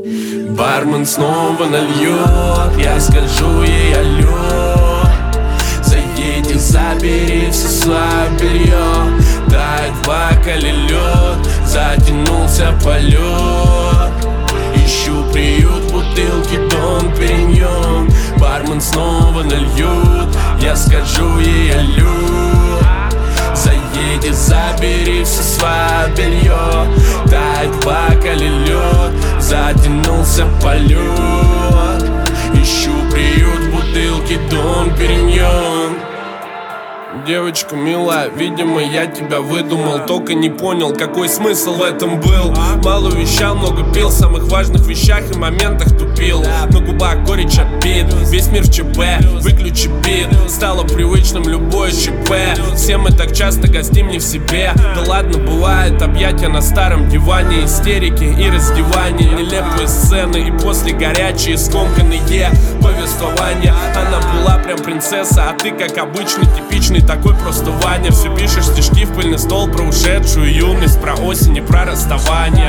Бармен снова нальет, я скажу ей алло. Заедь и забери все свое белье. Тает в бокале лед, затянулся полет. Ищу приют, бутылки Дон Периньон. Бармен снова нальет, я скажу ей алло. Заедь и забери все свое белье. Тает в бокале лед, затянулся полет. Ищу приют, бутылки Дон Периньон. Девочка милая, видимо, я тебя выдумал. Только не понял, какой смысл в этом был. Мало вещал, много пил, в самых важных вещах и моментах тупил. На губах горечь обид, весь мир в ЧП, выключи бит. Стало привычным любое ЧП. Все мы так часто гостим не в себе. Да ладно, бывает объятия на старом диване, истерики и раздевания, нелепые сцены и после горячие скомканные повествования. Она была прям принцесса, а ты как обычный, типичный такой просто Ваня. Все пишешь стишки в пыльный стол про ушедшую юность, про осень и про расставание.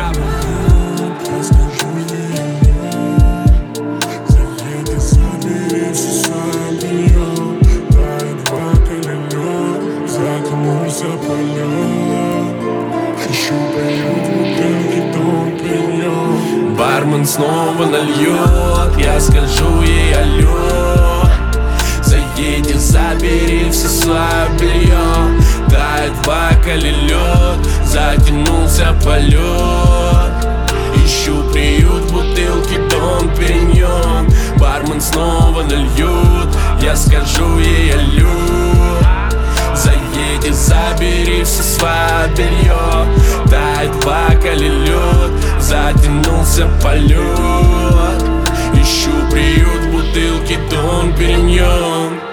Бармен снова нальет, я скажу ей алло. Заедь и забери все свое белье. Тает в бокале лед, затянулся полет. Ищу приют, бутылки Дон Периньон. Бармен снова нальет, я скажу ей алло. Заедь и забери все свое белье. Тает в бокале лед, затянулся полет. Ищу приют, бутылки Дон Периньон.